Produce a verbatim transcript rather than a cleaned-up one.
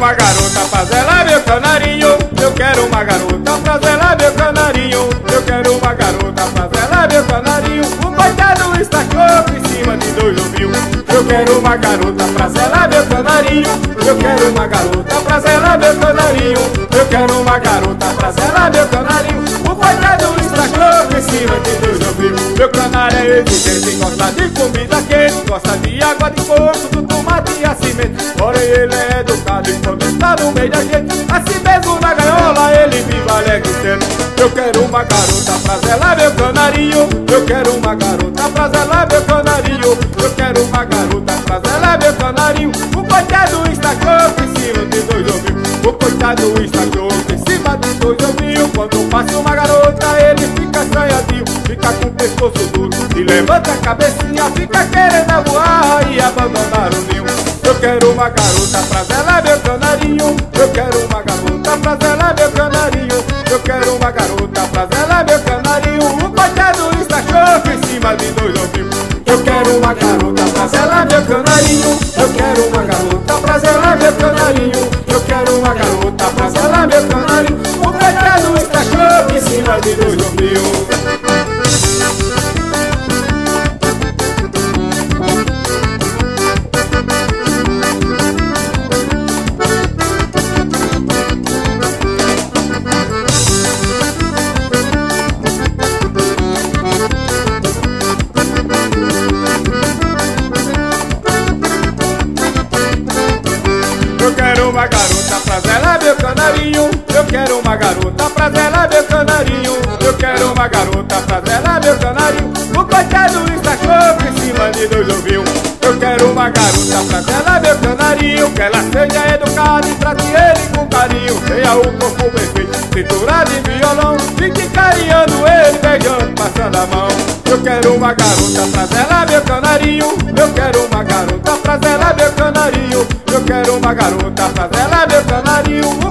uma garota pra zelar meu canarinho. Eu quero uma garota pra zelar meu canarinho. Eu quero uma garota pra zelar meu canarinho. O coitado está louco em cima de dois ouviu. Eu quero uma garota pra zelar meu canarinho. Eu quero uma garota pra zelar meu canarinho. Eu quero uma garota pra zelar meu canarinho. O coitado está louco em cima de dois ouviu. Meu canário é exigente, gosta de comida quente, gosta de água de coco, do tomate e assim mesmo. Porém ele é educado e quando está no meio da gente, assim mesmo na gaiola ele vive alegre sempre. Eu quero uma garota pra zelar meu canarinho. Eu quero uma garota pra zelar meu canarinho. Eu quero uma garota pra zelar meu canarinho. O coitado está louco em cima de dois ouvidos. O coitado está louco em cima de dois ouvidos. Quando passa uma garota ele fica assanhadinho, fica com o pescoço duro e levanta a cabecinha, fica querendo voar e abandonar o ninho. Eu quero uma garota pra zelar meu canarinho. Eu quero uma garota pra zelar meu canarinho. Eu quero uma garota pra zelar meu canarinho. O coitado está louco em cima de dois ouvidos. Eu quero uma garota pra zelar meu canarinho. Eu quero uma garota pra zelar meu canarinho. Eu quero uma garota pra zelar meu canarinho. O coitado está louco em cima de dois ouvidos. Eu quero uma garota pra zelar meu canarinho. Eu quero uma garota pra zelar meu canarinho. Eu quero uma garota pra zelar meu canarinho. O coitado está louco em cima de dois ouvidos. Eu quero uma garota pra zelar meu canarinho. Que ela seja educada e trate ele com carinho. Tenha o corpo perfeito, cintura de violão, fique carinhando ele, beijando, passando a mão. Eu quero uma garota pra zelar meu canarinho. Eu quero uma garota pra zelar meu canarinho. Eu quero uma garota pra zelar meu canarinho.